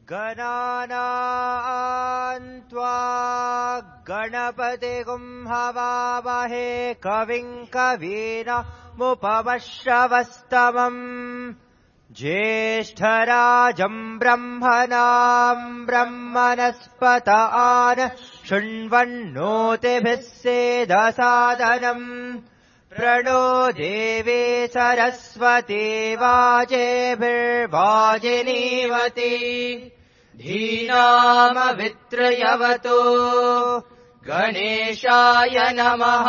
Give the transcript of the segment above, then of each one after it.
गणानां त्वा गणपतिगुं हवामहे कविं कवीनामुपमश्रवस्तमम् ज्येष्ठराजम् ब्रह्मणाम् ब्रह्मणस्पत आन शृण्वन्नोतिभिः सेदसादनम् प्रणो देवी सरस्वती वाजेभिर्वाजिनीवती धीनामवित्रयवतु गणेशाय नमः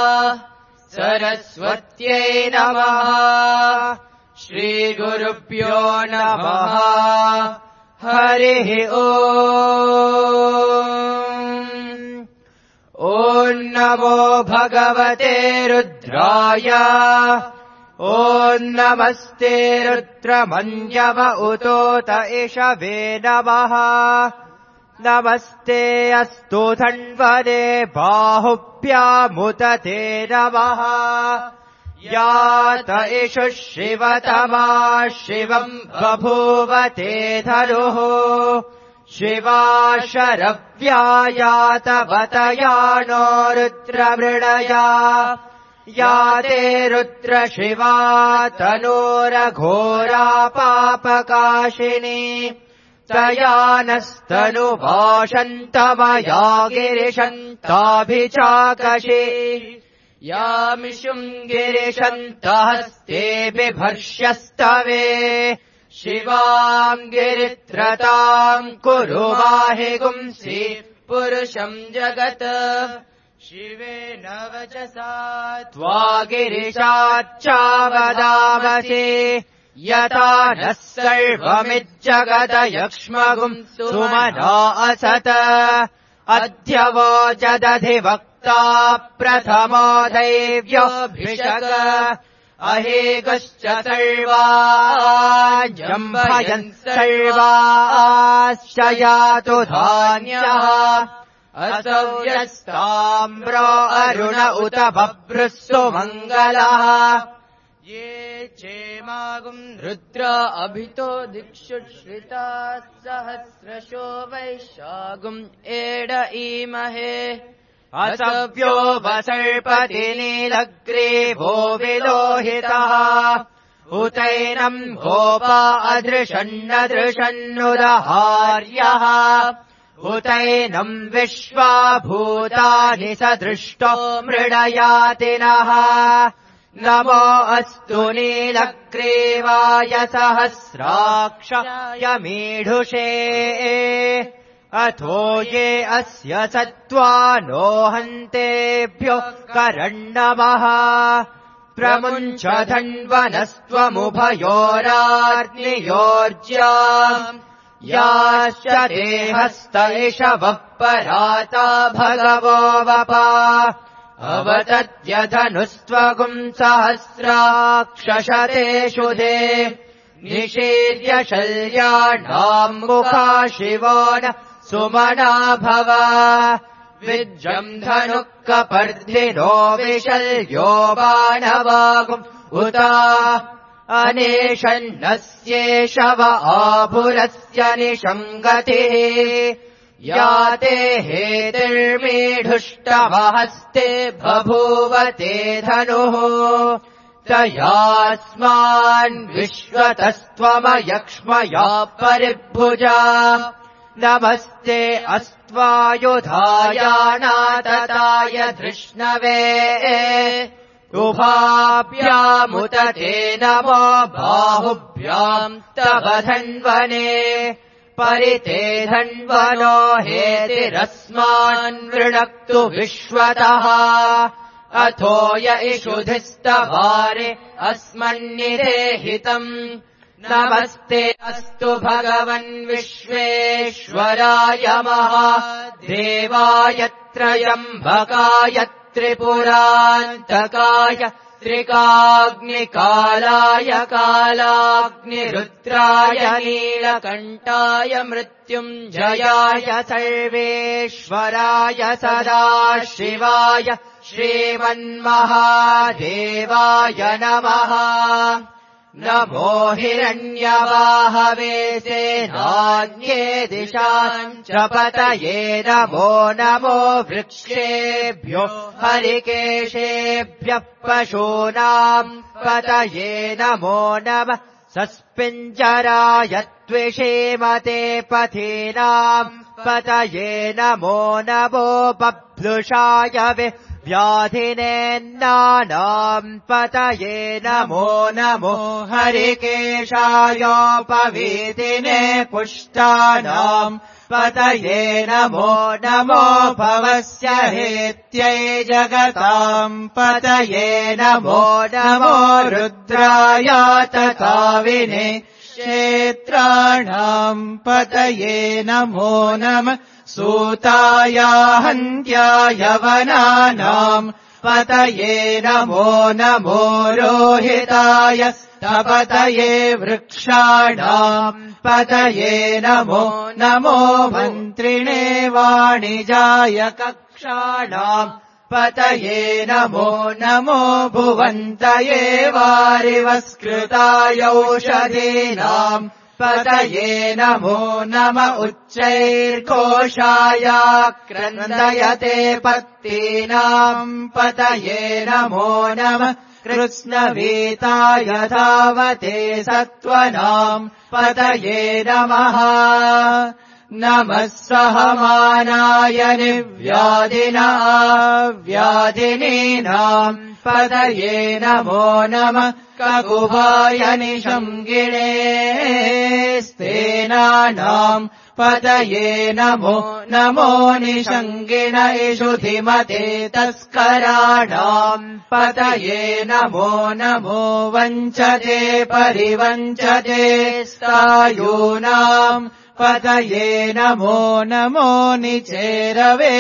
सरस्वत्यै नमः श्रीगुरुभ्यो नमः हरिः ॐ नमो भगवते रुद्राय ॐ नमस्ते रुद्रमन्यव उतोत इषवे नमः नमस्ते अस्तु धन्वने बाहुभ्यामुत ते नमः यात इषु शिवतमा शिवम् बभूव ते धनुः शिवा शरव्यायात वतयानो रुद्रमृणया या ते रुद्र शिवा तनोरघोरा पापकाशिनी तया नस्तनुभाषन्तमया गिरिशन्ताभिचाकशी यामिषुम् गिरिशन्तहस्ते बिभर्ष्यस्तवे शिवाम् गिरित्रताम् कुरु माहि गुंसि पुरुषम् जगत् शिवेन वचसा त्वा गिरिशाच्चावदामसि यथा नः सर्वमिज्जगदयक्ष्मगुम् सुमना असत अद्य वोचदधिवक्ता प्रथमो दैव्योऽभिषक अहेगश्च सर्वाजम्भयन् सर्वाश्च यातु धान्यः असव्यस्ताम्रो अरुण उत बभ्रुस्सु मङ्गलः ये चेमागुम् रुद्र अभितो दिक्षुश्रिताः सहस्रशो वैशागुम् एड ईमहे असव्यो वसर्पति नीलग्रीवो विलोहितः उतैनम् गोपा अदृशन्नदृशन्नुदहार्यः उतैनम् विश्वाभूतानि सदृष्टो मृडयातिनः नमो अस्तु नीलग्रीवाय सहस्राक्षाय मीढुषे अथो ये अस्य सत्त्वानो हन्तेभ्यो करण्णमः प्रमुञ्च धन्वनस्त्वमुभयोराग्नियोर्ज्याम् याश्च देहस्त इषवः पराता भगवो वपा अवतत्यधनुस्त्वगुम् सहस्राक्षशतेषु दे निषीर्य शल्याणाम् मुखा शिवो न सुमना भव विज्रम् धनुः कपर्धिनो विशल्यो बाणवागुम् उता अनेशन्नस्येषव आभुरस्य निशङ्गतिः या ते हेतिर्मीढुष्टमहस्ते बभूव ते धनुः तयास्मान् विश्वतस्त्वमयक्ष्मया परिभुजा नमस्ते अस्त्वायुधायानातताय धृष्णवे उभाभ्यामुत ते नमो बाहुभ्याम् तव धन्वने परिते धन्वनो हेतिरस्मान् वृणक्तु विश्वतः अथो य इषुधिस्तवारे अस्मन्निदेहितम् नमस्ते अस्तु भगवन् विश्वेश्वराय महादेवाय त्र्यम्बकाय त्रिपुरान्तकाय त्रिकाग्निकालाय कालाग्निरुद्राय नीलकण्ठाय मृत्युञ्जयाय सर्वेश्वराय सदाशिवाय श्रीमन्महादेवाय नमः नमो हिरण्यवाहवे सेनान्ये दिशाम् च पतये नमो नमो वृक्षेभ्यो हरिकेशेभ्यः पशूनाम् पतये नमो नमः सस्पिञ्जराय त्विषीमते पथीनाम् पतये नमो नमो बभ्लुषाय व्याधिनेन्नानाम् पतये नमो नमो हरिकेशायोपवीतिने पुष्टानाम् पतये नमो नमो भवस्य हेत्यै जगताम् पतये नमो नमो रुद्राय तथाविने क्षेत्राणाम् पतये नमो नमः सूताय हन्त्याय वनानाम् पतये नमो नमो रोहिताय पतये वृक्षाणाम् पतये नमो नमो मन्त्रिणे वाणिजाय कक्षाणाम् पतये नमो नमो भुवन्तये वारिवस्कृताय औषधीनाम् पतये नमो नम उच्चैर्घोषाय क्रन्दयते पत्तीनाम् पतये नमो नमः कृष्णवीताय धावते सत्त्वनाम् पतये नमः नमः सहमानाय व्याधिनीनाम् पतये नमो नमः ककुभाय निषङ्गिणे स्तेनानाम् पतये नमो नमो निषङ्गिण इषुधिमते तस्कराणाम् पतये नमो नमो वञ्चते परिवञ्चते स्थायूनाम् पतये नमो नमो निचेरवे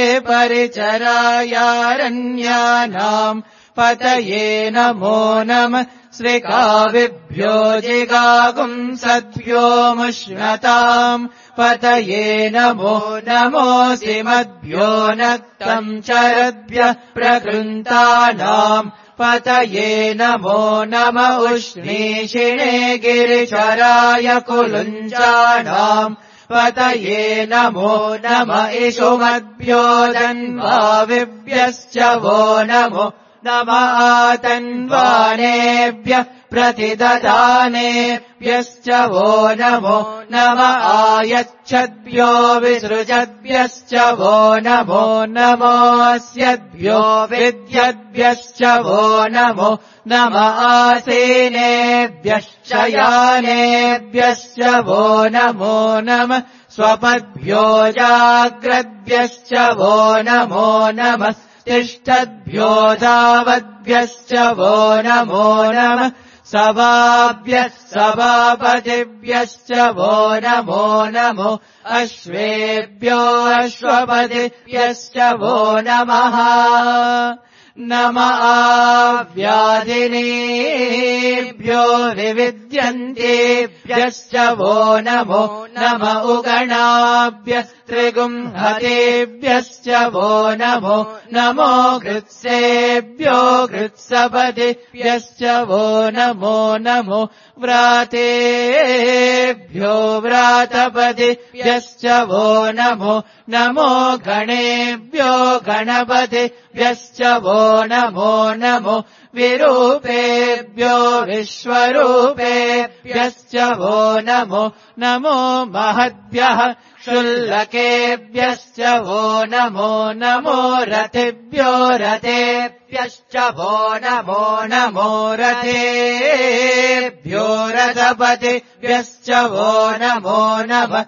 परिचरायारण्यानाम् पतये नमो नमः श्रीकाविभ्यो जिगागुंसद्भ्यो मुष्णताम् पतये नमो नमोऽसिमद्भ्यो नक्तम् चरद्भ्यः प्रकृन्तानाम् पतये नमो नम उष्णीषिणे गिरिचराय कुलुञ्जानाम् पतये नमो नम इषुमद्भ्यो दन्वाविभ्यश्च वो नमो नम आतन्वानेभ्यः प्रतिददानेभ्यश्च वो नमो नम आयच्छद्भ्यो विसृजद्भ्यश्च वो नमो नमोऽस्यद्भ्यो विद्यद्भ्यश्च वो नमो नम आसीनेभ्यश्च यानेभ्यश्च वो नमो नमः स्वपद्भ्यो जाग्रद्भ्यश्च वो नमो नमः तिष्ठद्भ्यो धावद्भ्यश्च वो नमो नमः सभाभ्यः सभापतिभ्यश्च वो नमो नमो अश्वेभ्यो अश्वपतिभ्यश्च वो नमः नम व्याधिनीभ्यो विविद्यन्तेभ्यश्च वो नमो नम उगणाभ्यः त्रिगुंहतेभ्यश्च वो नमो नमो कृत्सेभ्यो कृत्सपतिभ्यश्च वो नमो नमो व्रातेभ्यो व्रातपतिभ्यश्च वो नमो नमो गणेभ्यो गणपतिभ्यश्च वो नमो नमो विरूपेभ्यो विश्वरूपेभ्यश्च वो नमो नमो महद्भ्यः क्षुल्लकेभ्यश्च वो नमो नमो रथिभ्यो रथेभ्यश्च वो नमो नमो रथेभ्यो रथपतिभ्यश्च वो नमो नमः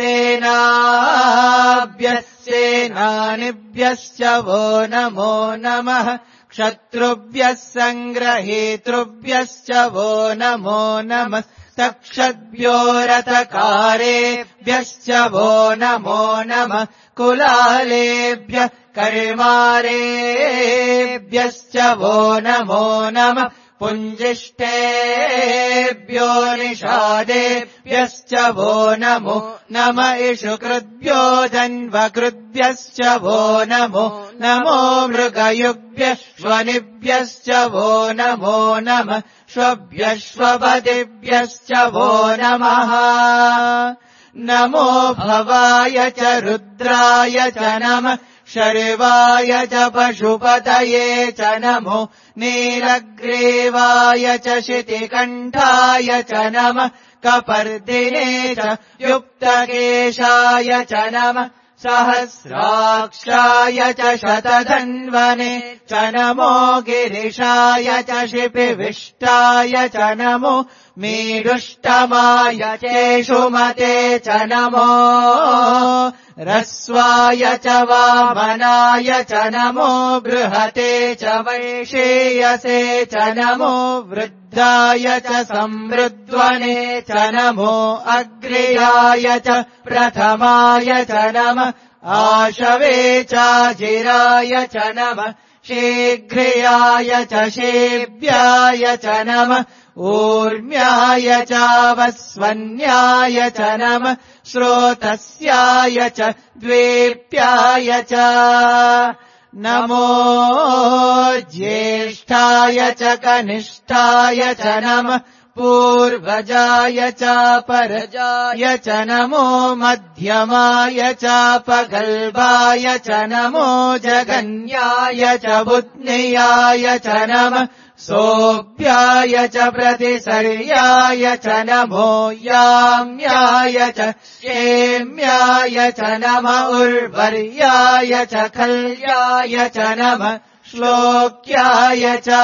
सेनाभ्यः सेनानिभ्यश्च वो नमो नमः क्षत्रुभ्यः सङ्ग्रहीतृभ्यश्च वो नमो नमः तक्षद्भ्यो रथकारेभ्यश्च वो नमो नमः कुलालेभ्यः कर्मारेभ्यश्च वो नमो नमः पुञ्जिष्ठेभ्यो निषादेभ्यश्च वो नमो नम इषुकृद्भ्यो जन्वकृद्भ्यश्च वो नमो नमो मृगयुग्भ्यश्वनिभ्यश्च वो नमो नमः श्वभ्यश्वपदिभ्यश्च वो नमः नमो भवाय च रुद्राय च नमः शर्वाय च पशुपतये च नमो नीलग्रीवाय च शितिकण्ठाय च नमः कपर्दिने च युक्तकेशाय च नमः सहस्राक्षाय च शतधन्वने च नमो गिरिशाय च शिपिविष्टाय च नमो मीडुष्टमाय चेषुमते च नमो रस्वाय च वामनाय च नमो बृहते च वैशेयसे च नमो वृद्धाय च संवृद्ध्वने च नमो अग्र्याय च प्रथमाय च नमः आशवे चाजिराय च नमः शीघ्रियाय च शेभ्याय च नमः ऊर्म्याय चावस्वन्याय च नमः स्रोतस्याय च द्वेप्याय च नमो ज्येष्ठाय च कनिष्ठाय च नमः पूर्वजाय चापरजाय च नमो मध्यमाय चापगल्भाय च नमो जगन्याय च बुद्ध्याय च नमः सोऽभ्याय च प्रतिसर्याय च नमो याम्याय च क्षेम्याय च नमः उर्वर्याय च खल्याय च नमः श्लोक्याय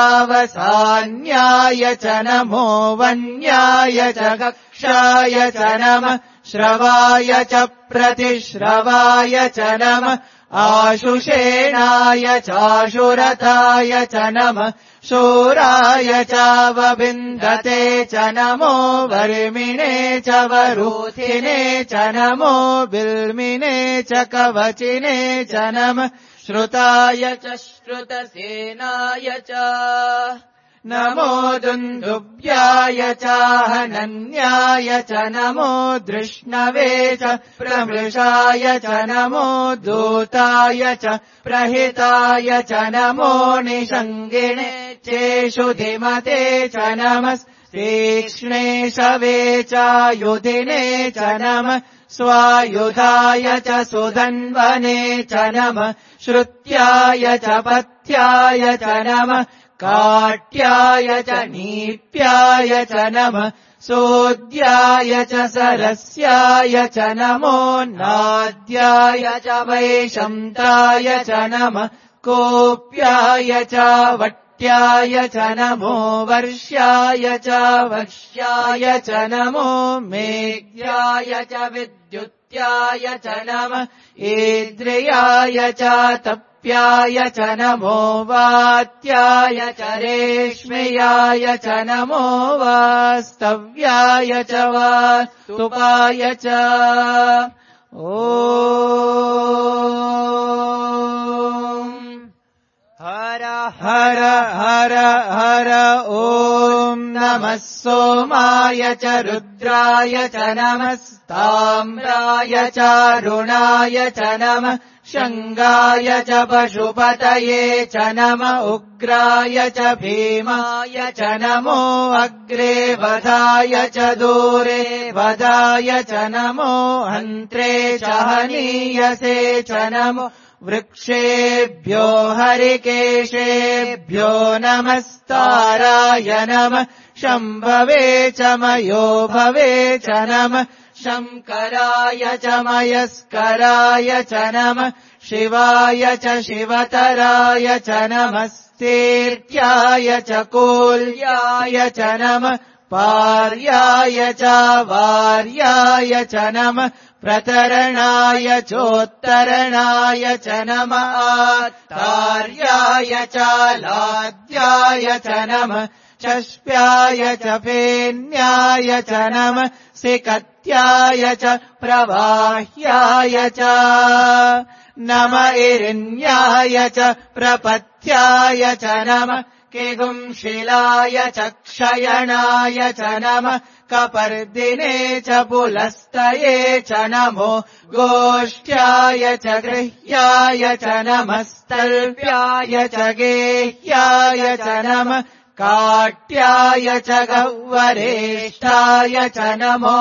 चावसान्याय च नमो वन्याय च कक्षाय च नमः श्रवाय च प्रतिश्रवाय च नमः आशुषेणाय चाशुरताय च नमः शूराय चावबिन्दते च नमो वर्मिणे च वरूथिने च नमो बिल्मिने च कवचिने च नमः श्रुताय च श्रुतसेनाय च नमो दुन्दुभ्याय चाहनन्याय च नमो धृष्णवे च प्रमृषाय च नमो दूताय च प्रहिताय च नमो निषङ्गिणे चेषुधिमते च नमः तीक्ष्णे शवे चायुधिने च नमः स्वायुधाय च सुधन्वने च नमः श्रुत्याय च पथ्याय च नमः काट्याय च नीप्याय च नमः सोद्याय च सरस्याय च नमो नाद्याय च वैशन्ताय च नमः कोप्याय च वट्याय च नमो वर्ष्याय च वक्ष्याय च नमो मेघ्याय च विद्युत्याय च नमः ईद्रियाय च तप्याय च नमो वात्याय च रेश्मयाय च नमो वास्तव्याय च वास्तुपाय च ॐ हर हर हर हर ॐ नमः सोमाय च रुद्राय च नमः ताम्राय च रुणाय च नमः शङ्गाय च पशुपतये च नमः उग्राय च भीमाय च नमो अग्रे वधाय च दूरे वधाय च नमो हन्त्रे च हनीयसे च नमो वृक्षेभ्यो हरिकेशेभ्यो नमस्ताराय नमः शम्भवे च मयो भवे च नमः शङ्कराय च मयस्कराय च नमः शिवाय च शिवतराय च नमः स्तीर्त्याय च कूल्याय च नमः पार्याय च वार्याय च नमः प्रतरणाय चोत्तरणाय च नमः आत्तार्याय च लाद्याय च नमः चष्प्याय च फेन्याय च नमः सिकत्याय च प्रवाह्याय च नम इरिन्याय च प्रपथ्याय च नमः किगुंशिलाय च क्षयणाय च नमः कपर्दिने च पुलस्तये च नमो गोष्ठ्याय च गृह्याय च नमस्तल्प्याय च गेह्याय च नमः काट्याय च गह्वरेष्ठाय च नमो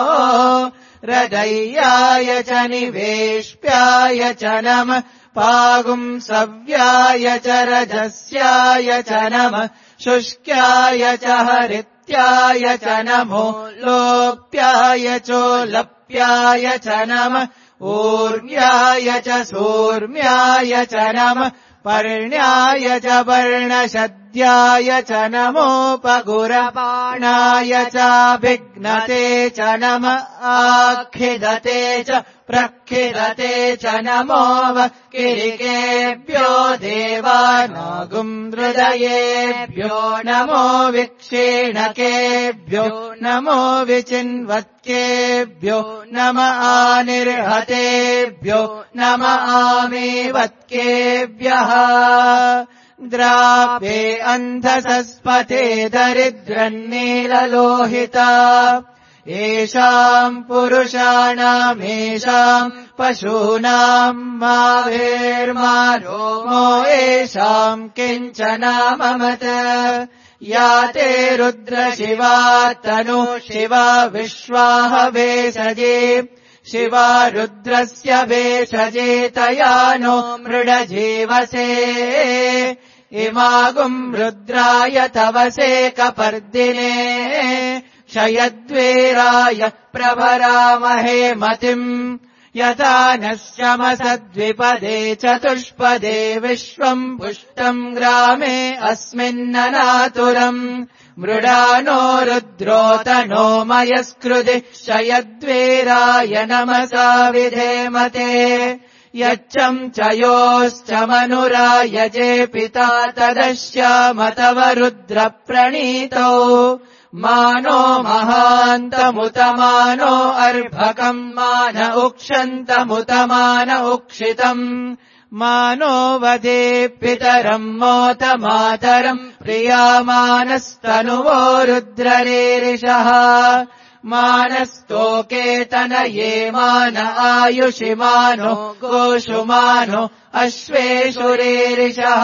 हृदय्याय च निवेश्प्याय च नमः पागुंसव्याय च रजस्याय च नमः शुष्क्याय च हरित्याय च नमो लोप्याय चोलप्याय च नमः ऊर्व्याय च सूर्म्याय च नमः पर्ण्याय च वर्णशद्याय च नमोपगुरबाणाय चाभिघ्नते च नमः आखिदते च प्रखिदते च नमो वक्किरिकेभ्यो देवानागुंहृदयेभ्यो नमो विक्षीणकेभ्यो नमो विचिन्वत्केभ्यो नम आनिर्हतेभ्यो नम आमेवत्केभ्यः द्रापे अन्धसस्पते दरिद्रन्नीललोहिता येषाम् पुरुषाणामेषाम् पशूनाम् मावेर्मारोमो येषाम् किञ्चनाममत या ते रुद्रशिवा तनु शिवा विश्वाह भेषजे शिवा रुद्रस्य भेषजे तया नो मृडजीवसे इमागुम् रुद्राय तवसे कपर्दिने क्षयद्वेराय प्रभरामहे मतिम् यथा नः शमसद्विपदे चतुष्पदे विश्वम् पुष्टम् ग्रामे अस्मिन्ननातुरम् मृडानो रुद्रोतनो मयस्कृति क्षयद्वेराय नमसा विधेमते यच्चम् च योश्च मनुरायजे पिता तदश्याम तव रुद्रप्रणीतौ मानो महान्तमुतमानो अर्भकम् मान उक्षन्तमुतमान उक्षितम् मानो वदे पितरम् मोत मातरम् प्रियामानस्तनुवो रुद्ररेरिषः मानस्तोकेतनये मान आयुषि मानो गोषु मानो अश्वेषुरेरिषः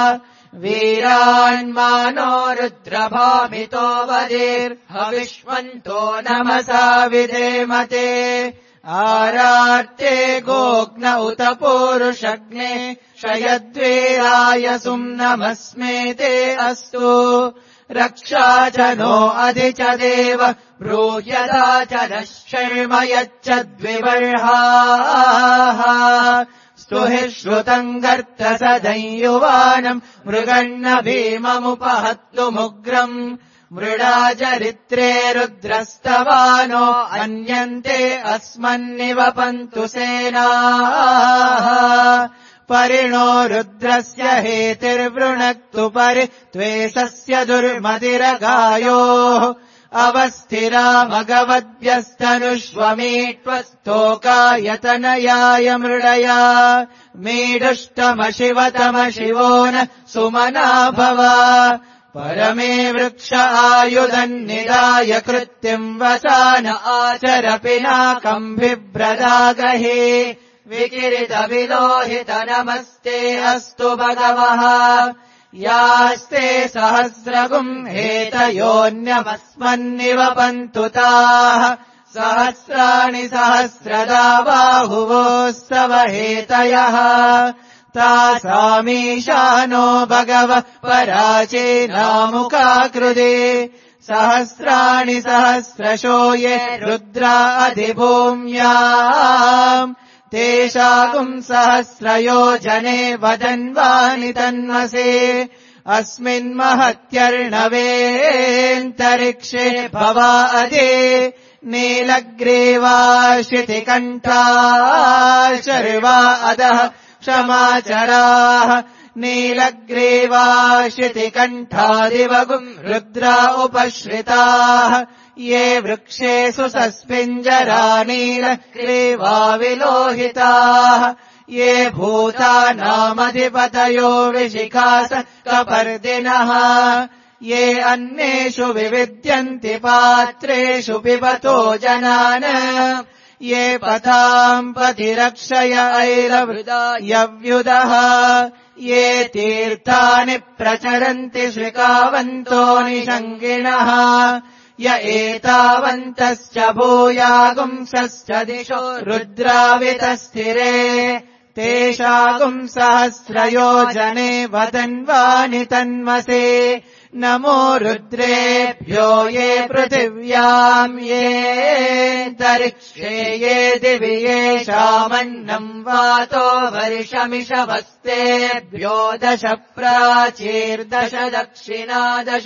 वीरान्मानो रुद्रभामितो वदेर्हविष्मन्तो नमसा विधेमते आरार्ते गोग्न उत पूरुषग्ने क्षयद्वेराय सुम्नमस्मेते अस्तु रक्षा च नो अधि च देव ब्रूह्यदा च नः शर्म यच्च द्विबर्हाः स्तुहि श्रुतम् गर्त सदंयुवानम् मृगण्ण भीममुपहत्तुमुग्रम् मृडा चरित्रे रुद्रस्तवानो अन्यन्ते अस्मन्निवपन्तु सेनाः परिणो रुद्रस्य हेतिर्वृणक्तु परित्वेषस्य दुर्मतिरगायोः अवस्थिरा मगवद्भ्यस्तनुष्वमीट्वस्तोकायतनयाय मृडया मीडुष्टमशिवतमशिवो न सुमना भव परमे वृक्ष आयुधन्निदाय कृत्तिम् वसान आचर पिनाकम् बिभ्रदागहे विकिरितविलोहित नमस्ते अस्तु भगवः यास्ते सहस्रगुम् हेतयोऽन्यमस्मन्निवपन्तु ताः सहस्राणि सहस्रदा बाहुवोस्तव हेतयः तासामीशानो भगवः पराचीनामुकाकृते सहस्राणि सहस्रशो ये रुद्रा अधिभूम्याम् तेषागुम् सहस्रयोजने वदन्वानि तन्वसे अस्मिन्महत्यर्णवेऽन्तरिक्षे भवा अदे नीलग्रीवाशितिकण्ठा शर्वा अधः क्षमाचराः नीलग्रीवाशितिकण्ठादिवगुम् रुद्रा उपश्रिताः ये वृक्षेषु सस्मिञ्जरा नीलग्रीवा विलोहिताः ये भूतानामधिपतयो विशिखास कपर्दिनः ये अन्येषु विविद्यन्ति पात्रेषु पिबतो जनान् ये पथाम् पतिरक्षय ऐरवृदायव्युदः ये तीर्थानि प्रचरन्ति श्रिकावन्तो निषङ्गिणः य एतावन्तश्च भूयागुंसश्च दिशो रुद्रावितस्थिरे तेषागुम् सहस्रयोजने वदन्वानि तन्मसे नमो रुद्रेभ्यो ये पृथिव्याम् ये दरिक्षे ये दिवि येषामन्नम् वातो वर्षमिषवस्तेभ्यो 10 प्राचीर्दश दक्षिणा 10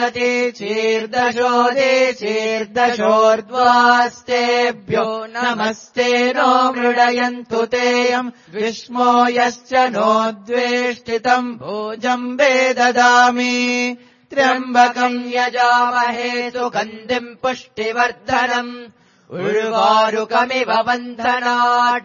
प्रतीचीर्दशोदेचीर्दशोर्ध्वास्तेभ्यो नमस्ते नो मृडयन्तु तेयम् विष्मो यश्च नो द्वेष्टितम् भोजम् ददामि त्र्यम्बकम् यजामहे सुगन्धिम् पुष्टिवर्धनम् उर्वारुकमिव बन्धनात्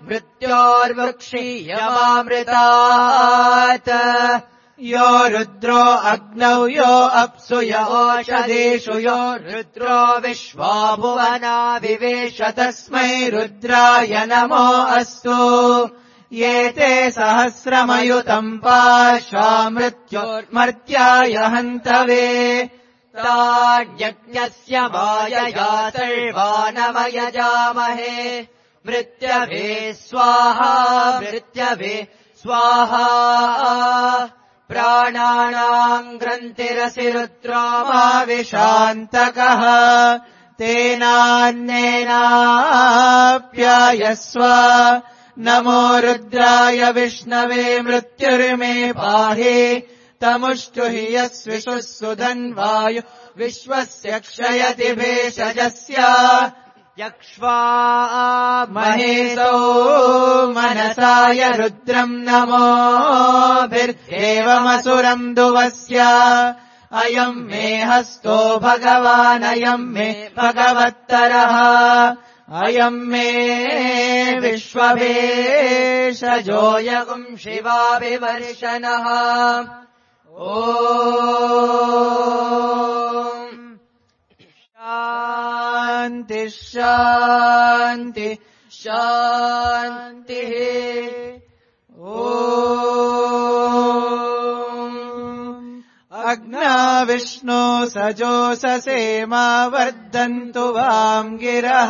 मृत्योर्वृक्षीयमामृतात् यो रुद्रो अग्नौ यो अप्सु यो ओषधीषु यो रुद्रो विश्वा भुवना विवेश तस्मै रुद्राय नमो अस्तु ये ते सहस्रमयुतम् पाशा मृत्योर्मर्त्याय हन्तवे तान्यज्ञस्य मायया सर्वानवयजामहे मृत्यवे स्वाहा प्राणानाम् ग्रन्थिरसि रुद्रोमाविशान्तकः तेनान्नेनाप्यायस्व नमो रुद्राय विष्णवे मृत्युर्मे पाहि तमुष्टुहि यस्विषुः सुधन्वायु विश्वस्य क्षयति भेषजस्य यक्ष्वा महेशो मनसाय रुद्रम् नमोभिर्देवमसुरम् दुवस्य अयम् मे हस्तो भगवानयम् मे भगवत्तरः अयम् मे विश्वभेषजोऽयम् शिवाभिवर्षणः ॐ शान्ति शान्ति शान्तिः ॐ अग्ना विष्णो सजोषसेमा वर्धन्तु वाम् गिरः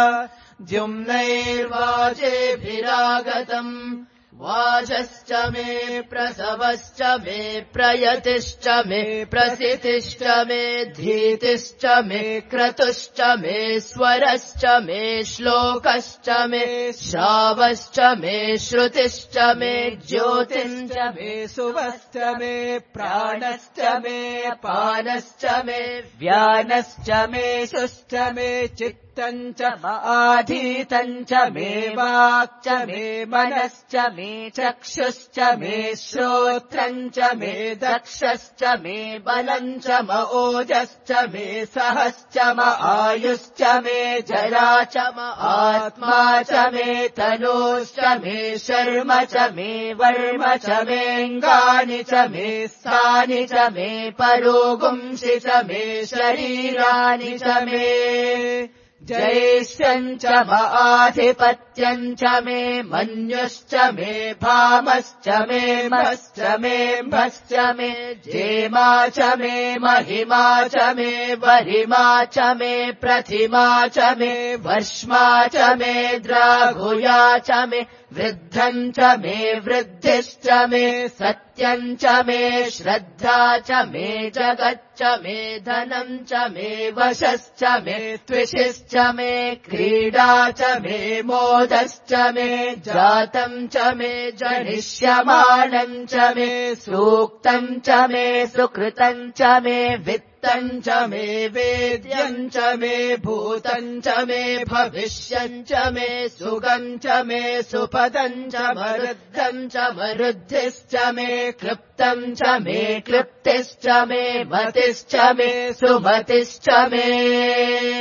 द्युम्नैर्वाजेभिरागतम् वाजश्च मे प्रसवश्च मे प्रयतिश्च मे प्रसितिश्च मे धीतिश्च मे क्रतुश्च मे स्वरश्च मे श्लोकश्च मे श्रावश्च मे श्रुतिश्च मे ज्योतिश्च मे सुवश्च मे प्राणश्च मे पानश्च मे व्यानश्च मे सुश्च मे चित्तम् च आधीतम् च मे वाक् च मे मनश्च मे चक्षुश्च मे श्रोत्रम् च मे दक्षश्च मे बलम् च म ओजश्च मे सहश्च म आयुश्च मे जरा च म आत्मा च मे तनोश्च मे शर्म च मे वर्म च मेऽङ्गानि च मे स्थानि च मे परोगुंसि च मे शरीराणि च मे जयेष्यम् च म आधिपत्यम् च मे मन्युश्च मे भामश्च मे मश्च मे भश्च मे जेमा च मे महिमा च मे वरिमा च मे प्रतिमा च मे वर्ष्मा च मे द्राघुया च मे वृद्धम् च मे वृद्धिश्च मे सत्यम् च मे श्रद्धा च मे जगच्च मे धनम् च मे वशश्च मे त्विषिश्च मे क्रीडा च मे मोदश्च मे जातम् च मे जनिष्यमाणम् च मे सूक्तम् च मे सुकृतम् च मे वित्तम् च मे वेद्यम् च मे भूतम् च मे भविष्यम् च मे सुगम् च मे सुपदम् च मरुद्धम् च मरुद्धिश्च मे क्लृप्तम् च मे क्लृप्तिश्च मे मतिश्च मे सुमतिश्च मे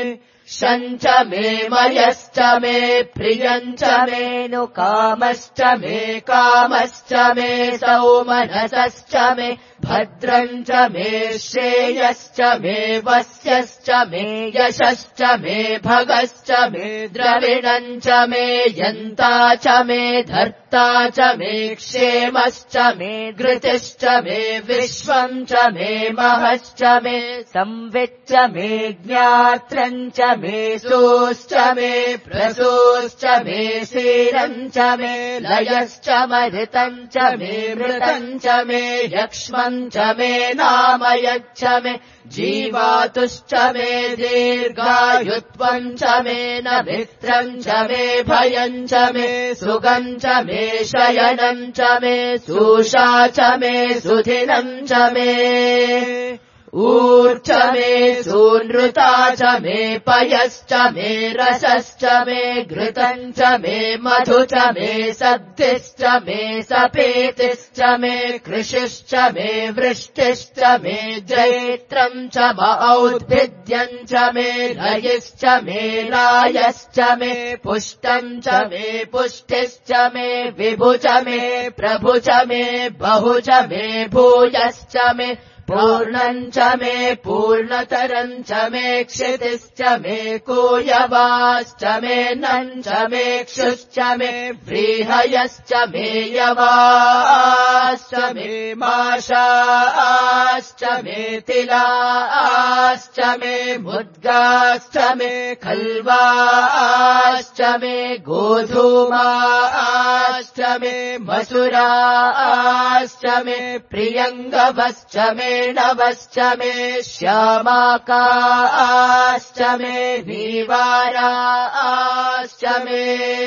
शञ्च मे मयश्च मे प्रियञ्च मे नु कामश्च मे कामश्च मे सौमनसश्च मे भद्रम् च मे श्रेयश्च मे वस्यश्च मे यशश्च मे भगश्च मे द्रविणम् च मे यन्ता च मे धर्ता च मे क्षेमश्च मे घृतिश्च मे विश्वम् च मे महश्च मे संविच्च मे ज्ञात्रम् च मे सोश्च मे प्रसोश्च मे शीरम् च मे लयश्च मऋतम् च मे मृतम् च मे यक्ष्मम् च मे नामयच्च मे जीवातुश्च मे दीर्घायुत्वम् च मे न मित्रम् च मे भयम् च मे सुगम् च मे शयनम् च मे सूषा च मे सुधिनम् च मे ऊर्च मे सूनृता च मे पयश्च मे रसश्च मे घृतम् च मे मधु च मे सद्धिश्च मे सपेतिश्च मे कृषिश्च मे वृष्टिश्च मे जैत्रम् च औद्भिद्यम् च मे लयिश्च मे लायश्च मे पुष्टम् च मे पुष्टिश्च मे विभु च मे प्रभु च मे बहु च मे भूयश्च मे पूर्णम् च मे पूर्णतरम् च मे क्षितिश्च मे कूयवाश्च मे नम् च मे क्षुश्च मे व्रीहयश्च मे यवाश्च मे माशाश्च मे तिलाश्च मे मुद्गाश्च मे खल्वाश्च मे गोधूमाश्च मे मसुराश्च मे प्रियङ्गवश्च मे नवश्च मे श्यामाकाश्च मे नीवाराश्च मे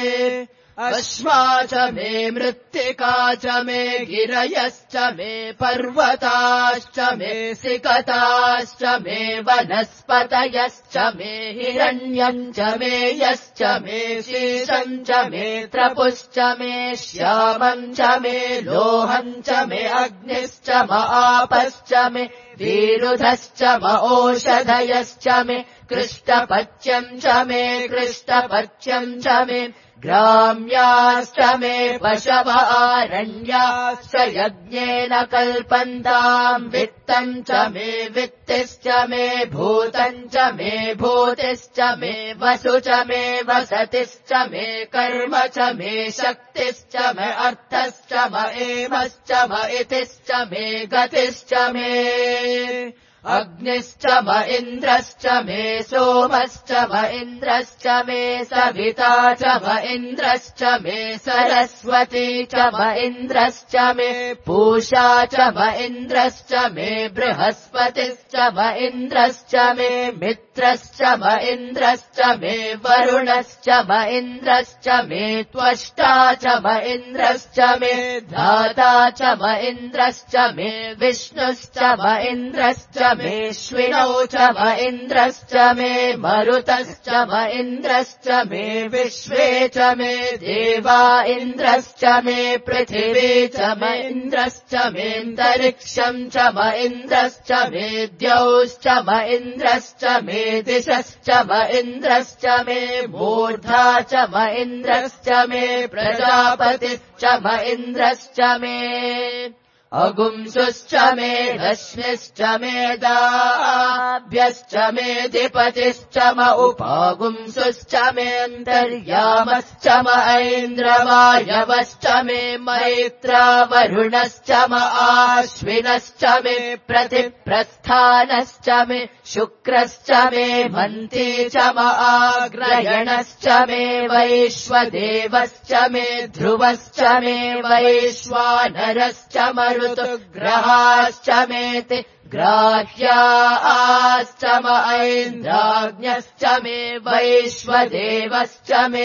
अश्मा च मे मृत्तिका च मे गिरयश्च मे पर्वताश्च मे सिकताश्च मे वनस्पतयश्च मे हिरण्यम् च मे यश्च मे शीशम् च मे त्रपुश्च मे श्यामम् च मे लोहम् च मे अग्निश्च आपश्च मे वीरुधश्च ओषधयश्च मे कृष्टपच्यम् च मे कृष्टपच्यम् च मे ग्राम्याश्च मे पशव आरण्याश्च यज्ञेन कल्पन्ताम् वित्तम् च मे वित्तिश्च मे भूतम् च मे भूतिश्च मे वसु च मे वसतिश्च मे कर्म च मे शक्तिश्च मे अर्थश्च मे एमश्च मे इतिश्च मे गतिश्च मे अग्निश्च म इन्द्रश्च मे सोमश्च म इन्द्रश्च मे सविता च म इन्द्रश्च मे सरस्वती च म इन्द्रश्च मे पूषा च म इन्द्रश्च मे बृहस्पतिश्च म इन्द्रश्च मे मित्रश्च म इन्द्रश्च मे वरुणश्च म इन्द्रश्च मे त्वष्टा च म इन्द्रश्च मे धाता च म इन्द्रश्च मे विष्णुश्च म इन्द्रश्च मेऽश्विनौ च म इन्द्रश्च मे मरुतश्च म इन्द्रश्च मे विश्वे च मे देवा इन्द्रश्च मे पृथिवी च म इन्द्रश्च मेऽन्तरिक्षम् च म इन्द्रश्च मे द्यौश्च म इन्द्रश्च मे दिशश्च म इन्द्रश्च मे मूर्धा च म इन्द्रश्च मे प्रजापतिश्च म इन्द्रश्च मे अगुंसुश्च मे रश्मिश्च मे दाभ्यश्च मे दिपतिश्च म उपागुंसुश्च मेऽन्तर्यामश्च म ऐन्द्रवायवश्च मे मैत्रा वरुणश्च म आश्विनश्च मे प्रतिप्रस्थानश्च मे शुक्रश्च मे मन्ती च म आग्रयणश्च मे वैश्वदेवश्च मे ध्रुवश्च मे वैश्वानरश्च ऋतुग्रहाश्च मेति ग्राह्याश्च म ऐन्द्राज्ञश्च मे वैश्वदेवश्च मे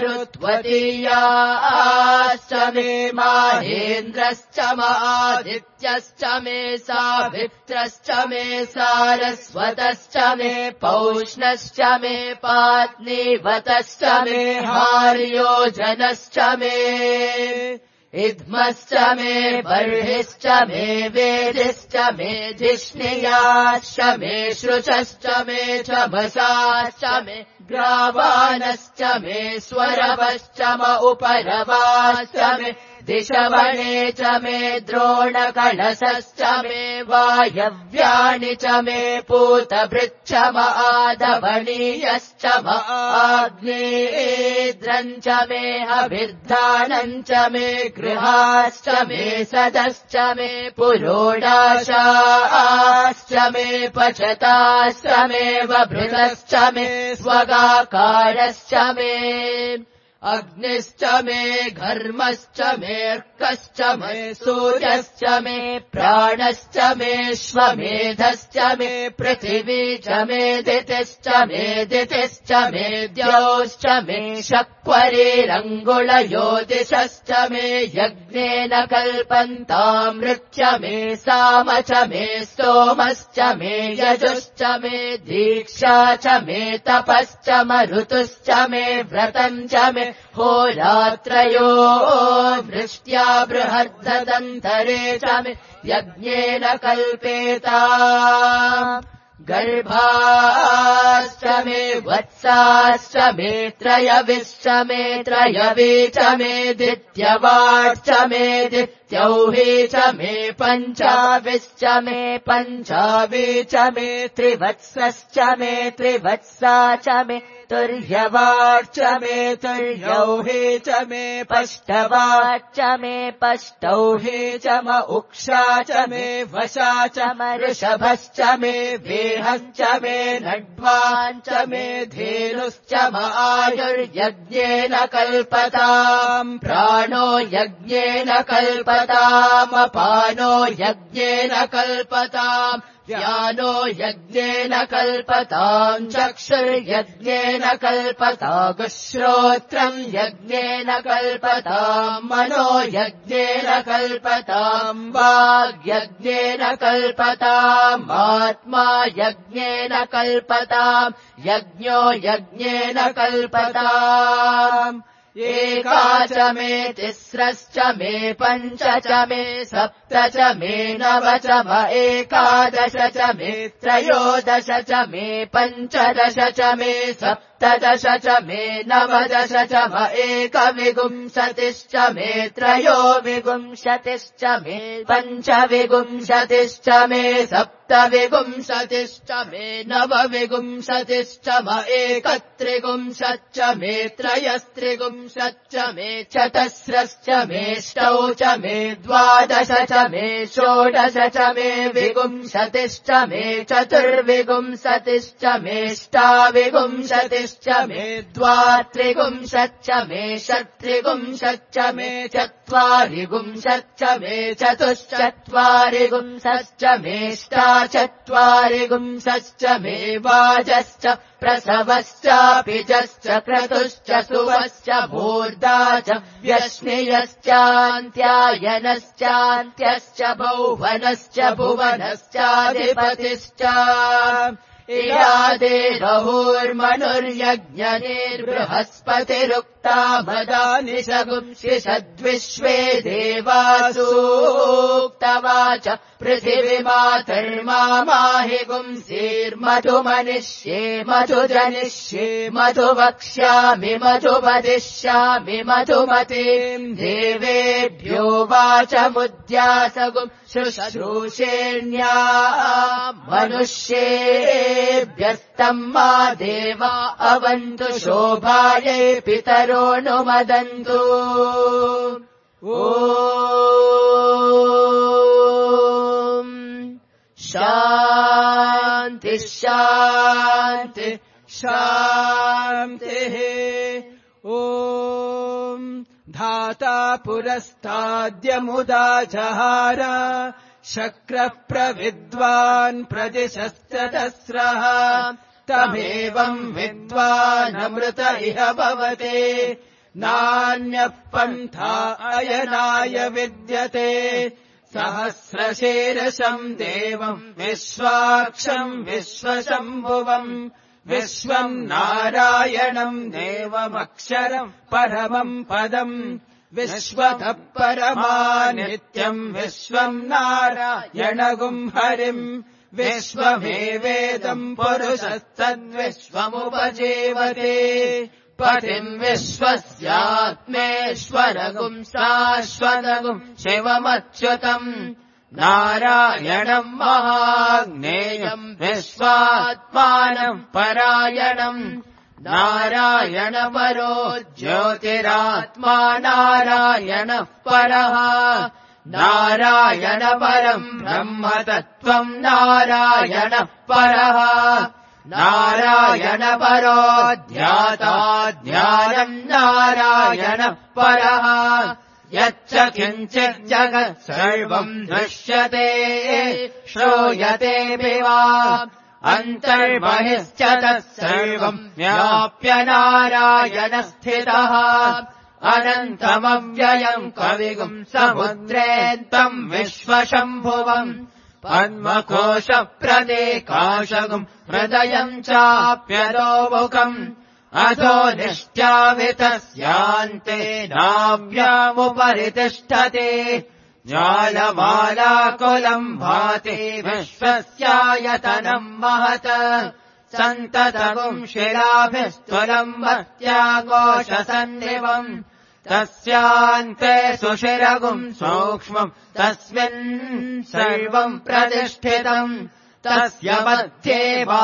मरुत्वतीयाश्च मे माहेन्द्रश्च म आदित्यश्च मे सावित्रश्च मे सारस्वतश्च मे पौष्णश्च मे पात्नीवतश्च मे हार्योजनश्च मे इद्मश्च मे बर्हिश्च मे वेदिश्च मे धिष्णियाश्च मे श्रुचश्च मे छमसाश्च मे ग्रावानश्च मे स्वरवश्च म उपरवाश्च मे दिशवणे च मे द्रोणकणसश्च मे वायव्यानि च मे पूतभृच्छ म आदवणीयश्च म आग्नेयेद्रम् च मे अभिर्धानम् च मे गृहाश्च मे सदश्च मे पुरोडाशाश्च मे पचताश्च मे वभृतश्च मे स्वगाकारश्च मे अग्निश्च मे घर्मश्च मेऽर्कश्च मे सूर्यश्च मे प्राणश्च मे श्वमेधश्च मे पृथिवी च मे दितिश्च मे दितिश्च मे द्यौश्च मे शक्वरेरङ्गुलयो दिशश्च मे यज्ञेन कल्पन्तामृच्च मे साम च मे स्तोमश्च मे यजुश्च मे दीक्षा च मे तपश्च मरुतुश्च मे व्रतम् च मे होरात्रयो वृष्ट्या बृहद्दन्तरे च मे यज्ञेन कल्पेता गर्भाश्च मे वत्साश्च मे त्रयविश्च मे त्रयवे च मे दित्यवाट् च मे दित्यौहे च मे पञ्चाविश्च मे पञ्चावे च मे त्रिवत्सश्च मे त्रिवत्सा च मे तुर्यवाट् च मे तुर्यौहे च मे पष्टवाट् च मे पष्टौहे च म उक्षा च मे वशा च म ऋषभश्च मे वेहश्च मे नड्वान् च मे धेनुश्च म आयुर्यज्ञेन कल्पताम् प्राणो यज्ञेन कल्पताम् अपानो यज्ञेन कल्पताम् ज्ञानो यज्ञेन कल्पताम् चक्षुर्यज्ञेन कल्पताम् श्रोत्रम् यज्ञेन कल्पताम् मनो यज्ञेन कल्पताम् वाग्यज्ञेन कल्पताम् आत्मा यज्ञेन कल्पताम् यज्ञो यज्ञेन कल्पताम् एका च मे तिस्रश्च मे पञ्च च मे सप्त च मे नव च म एकादश च मे त्रयोदश च मे पञ्चदश च मे सप्तदश च मे नवदश च म एकविंशतिश्च मे त्रयोविंशतिश्च मे पञ्चविंशतिश्च मे सप्तविंशतिश्च मे नवविंशतिश्च म एकत्रिंशच्च मे त्रयस्त्रिंशच्च मे चतस्रश्च मेष्टौ च मे द्वादश च मे षोडश च मे विंशतिश्च मे चतुर्विंशतिश्च मेष्टाविंशतिश्च मे द्वात्रिंशच्च मे षट्त्रिंशच्च मे चत्वारिंशच्च मे चतुश्चत्वारिंशच्च मेष्टाचत्वारिंशच्च मे वाजश्च प्रसवश्चापिजश्च क्रतुश्च सुवश्च मूर्धा च व्यश्नियश्चान्त्यायनश्चान्त्यश्च भौवनश्च भुवनश्चाधिपतिश्च इयादेरहुर्मनुर्यज्ञनिर्बृहस्पतिरुक्ता मदानि शगुंशिषद्विश्वे देवासूक्तवाच पृथिवीमातर्माहि गुंसीर्मधुमनिष्ये मधुजनिष्ये मधुवक्ष्यामि मधुवदिष्यामि मधुमतीम् देवेभ्यो वाचमुद्यासगुम् शुश्रूषेण्या मनुष्येभ्यस्तम् मा देवा अवन्तु शोभायै पितरो नुमदन्तु शान्ति शान्ति शान्तिः ॐ धाता पुरस्ताद्यमुदा जहार शक्रः प्रविद्वान् प्रदिशश्चतस्रः तमेवम् विद्वानमृत इह भवते नान्यः पन्था अयनाय विद्यते सहस्रशीर्षम् देवम् विश्वाक्षम् विश्वशम्भुवम् विश्वम् नारायणम् देवमक्षरम् परमम् पदम् विश्वतः परमा नित्यम् विश्वम् नारायणगुम् हरिम् विश्वमेवेदम् पुरुषस्तद्विश्वमुपजीवते पतिम् विश्वस्यात्मेश्वरगुम् शाश्वतगुम् शिवमच्युतम् नारायणम् महाज्ञेयम् विश्वात्मानम् परायणम् नारायणपरो ज्योतिरात्मा नारायणः परः नारायणपरम् ब्रह्मतत्त्वम् नारायणः परः नारायणपरो ध्याता ज्ञानम् नारायणः परः यच्च किञ्चित् जगत् सर्वम् दृश्यते श्रूयते वा अन्तर्बहिश्च तत्सर्वम् व्याप्य नारायणः स्थितः अनन्तमव्ययम् कविगुम् समुद्रेऽन्तम् विश्वशम्भुवम् पद्मकोशप्रदेकाशगुम् हृदयम् चाप्यदोमुखम् अथो निष्ट्यावितस्यान्ते नाव्यामुपरि तिष्ठति ज्वालमालाकुलम् भाति विश्वस्यायतनम् महत् सन्ततगुम् शिलाभिस्तुलम् भक्त्याकोशसन्निवम् तस्यान्ते सुशिरगुम् सूक्ष्मम् तस्मिन् सर्वम् प्रतिष्ठितम् तस्य मध्ये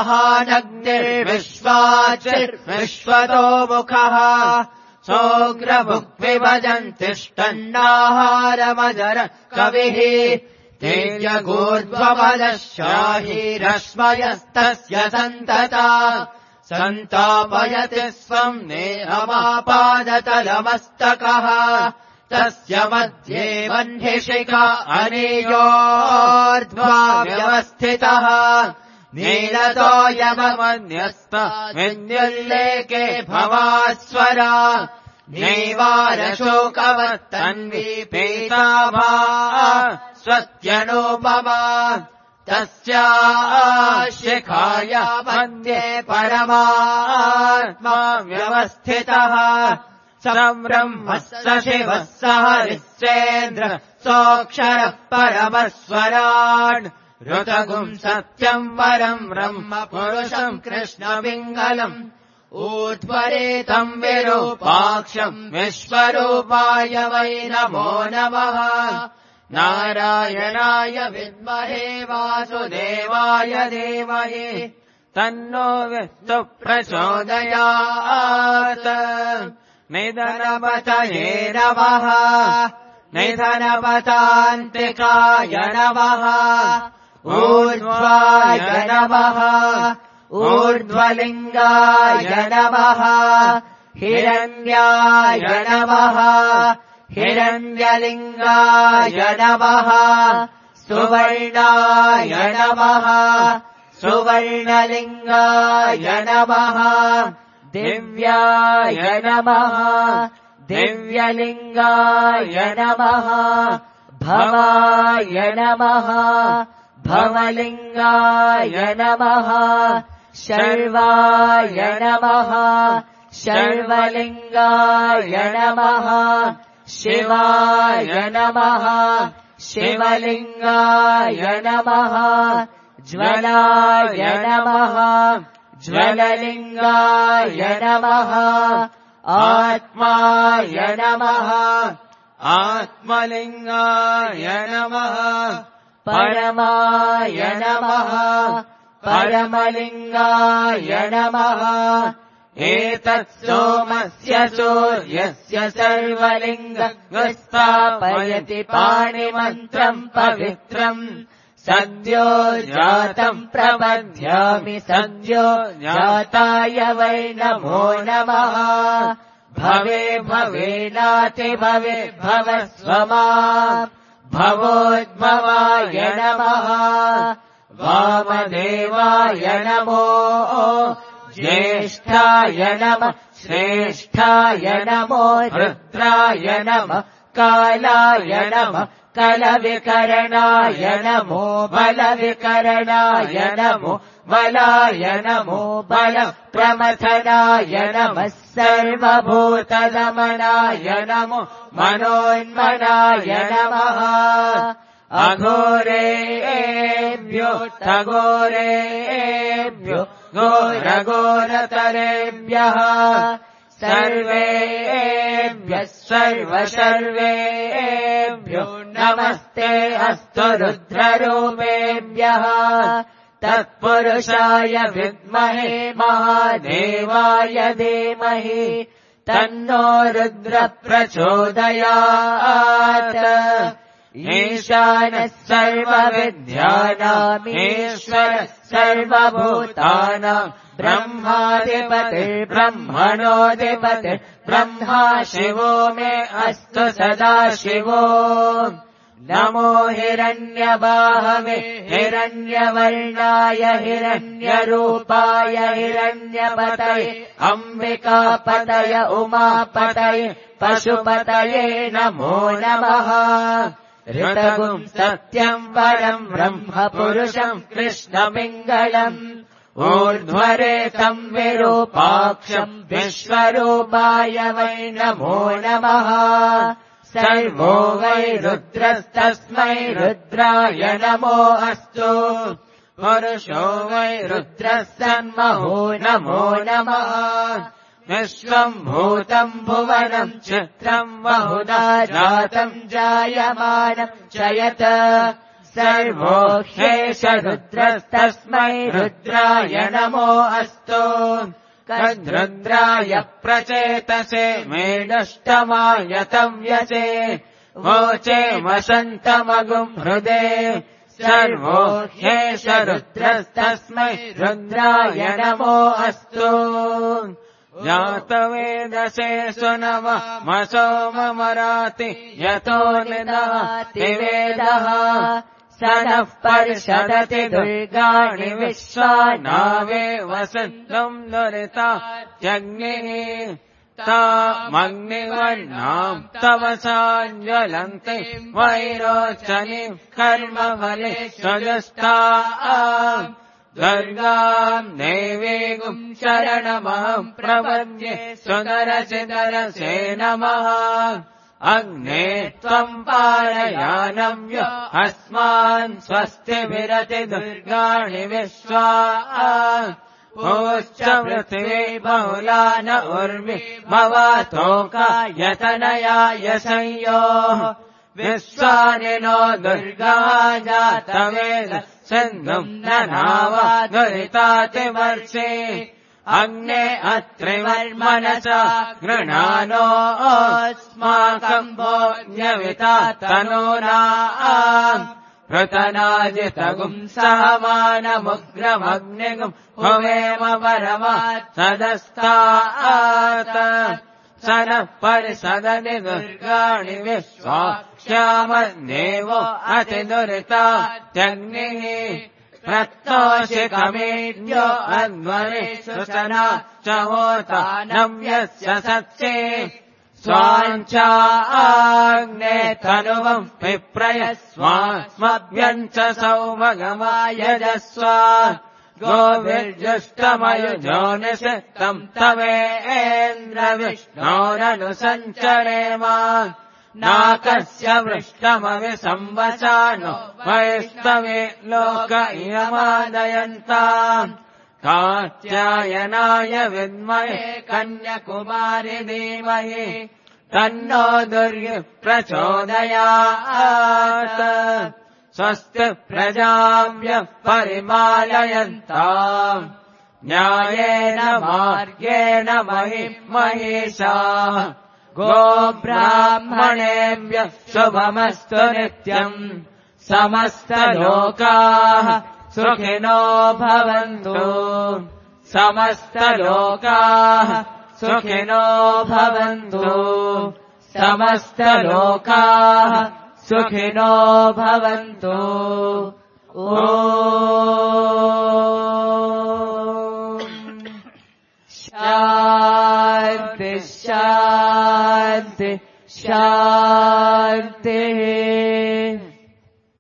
महानग्निर्विश्वाचिर्विश्वतो मुखः सोऽग्रभुक्विभजन् तिष्ठन्नाहारमजर कविः तेजगोर्ध्वबलः शाहीरश्मयस्तस्य सन्तता सन्तापयति स्वम् नेहमापादतलमस्तकः तस्य मध्ये वह्निशिखा अनीयोर्ध्वा व्यवस्थितः नीलतोयमन्यस्त विद्युल्लेके भवास्वरा नैवारशोकवत्तन्वी पीताभा स्वत्यनूपमा तस्या शिखाया मध्ये परमात्मा व्यवस्थितः ब्रह्मः स शिवः स हरिश्चेन्द्र सोऽक्षरः परमस्वराट् ऋतगुम् सत्यम् परम् ब्रह्म पुरुषम् कृष्णपिङ्गलम् ऊर्ध्वरेतम् विरूपाक्षम् विश्वरूपाय वै नमो नमः नारायणाय विद्महे वासुदेवाय धीमहि तन्नो विष्णुः प्रचोदयात् निधनपतये नमः निधनपतान्तिकाय नमः ऊर्ध्वाय नमः ऊर्ध्वलिङ्गाय नमः हिरण्याय नमः हिरण्यलिङ्गाय नमः सुवर्णाय नमः सुवर्णलिङ्गाय नमः दिव्याय नमः दिव्यलिङ्गाय नमः भवाय नमः भवलिङ्गाय नमः शर्वाय नमः शर्वलिङ्गाय नमः शिवाय नमः शिवलिङ्गाय नमः ज्वलाय नमः ज्वललिङ्गाय नमः आत्माय नमः आत्मलिङ्गाय नमः परमाय नमः परमलिङ्गाय नमः एतत् सोमस्य सूर्यस्य सर्वलिङ्गस्थापयति पाणिमन्त्रम् पवित्रम् सद्यो जातम् प्रपद्यामि सद्यो जाताय वै नमो नमः भवे भवेनाति भवे भवस्वमा भवोद्भवाय नमः वामदेवाय नमो ज्येष्ठाय नमः श्रेष्ठाय नमो रुद्राय नमः कालाय नमः कलविकरणाय नमो बलविकरणाय नमो बलाय नमो बलप्रमथनाय नमः सर्वभूतदमनाय नमो मनोन्मनाय नमः अघोरेभ्यो तघोरेभ्यो घोरघोरतरेभ्यः सर्वेभ्यः सर्वेभ्यो नमस्ते अस्तु रुद्ररूपेभ्यः तत्पुरुषाय विद्महे महादेवाय धीमहि तन्नो रुद्र प्रचोदयात् ईशानः सर्वविद्यानामीश्वरः सर्वभूतानां ब्रह्माधिपतिर्ब्रह्मणोऽधिपतिर्ब्रह्मा शिवो मे अस्तु सदा शिवो नमो हिरण्यबाहवे हिरण्यवर्णाय हिरण्यरूपाय हिरण्यपतये अम्बिकापतय उमापतये पशुपतये नमो नमः ऋतगुं सत्यं परं ब्रह्म पुरुषं कृष्णपिङ्गलम् ऊर्ध्वरेतं विरूपाक्षं विश्वरूपाय वै नमो नमः सर्वो वै रुद्रस्तस्मै रुद्राय नमो अस्तु पुरुषो वै रुद्रः सन्महो नमो नमः विश्वं भूतं भुवनं चित्रं बहुधा जातं जायमानं च यत् सर्वो ह्येष रुद्रस्तस्मै रुद्राय नमो अस्तु कद्रुद्राय प्रचेतसे मेडष्टमाय तं यसे वोचे वसन्तमगुं हृदे सर्वो ह्येष रुद्रस्तस्मै रुद्राय नमो अस्तु जातवेदसे सुनवमसोममराति यतो निदहाति वेदः स नः पर्षदति दुर्गाणि विश्वानावे वसन्तम् दुरितात्यग्निः तामग्निवर्णाम् तवसाञ्ज्वलन्ति वैरोचनीम् कर्मफले स्वजस्ताम् दुर्गाम् देवीगुम् शरणमहम् प्रपद्ये सुदरसिदरसे नमः अग्ने त्वम् पारयानव्य अस्मान् स्वस्तिभिरति दुर्गाणि विश्वा भूश्च पृथिवी बहुला न उर्वि भवातोकायतनयाय संयोः विश्वानि नो दुर्गा जातवेद सिन्धुम् न नावा दुरितातिवर्षे अग्ने अत्रिवर्मनसा गृणानोऽस्माकम् भोज्यविता तनूनाम् पृतनाजितगुम् सहमानमुग्रमग्निगुम् भुवेम परमात् सदस्तात् स नः परिषदनि दुर्गाणि विश्वा क्ष्यामन्देवो अतिदुरितात्यग्निः प्रत्तोषिकमेद्यो अध्वरेषु सना च होता नव्यस्य सत्से स्वाञ्चाग्ने तनुवम् विप्रय स्वास्मभ्यम् च सौमगमायजस्व गोभिर्जुष्टमयुजोनिषिक्तम् तवेन्द्रविष्णोरनुसञ्चरेम नाकस्य वृष्टमविसंवचानो वैष्णवे लोक इयमादयन्ताम् कात्यायनाय विद्महे कन्याकुमारि धीमहि तन्नो दुर्गे प्रचोदयात् स्वस्ति प्रजाभ्यः परिपालयन्ताम् न्यायेन मार्गेण महिषाः गोब्राह्मणेभ्यः शुभमस्तु नित्यम् समस्तलोकाः सुखिनो भवन्तु समस्तलोकाः सुखिनो भवन्तु समस्तलोकाः सुखिनो भवन्तु ॐ शान्ति शान्ति शान्तिः शान्तिः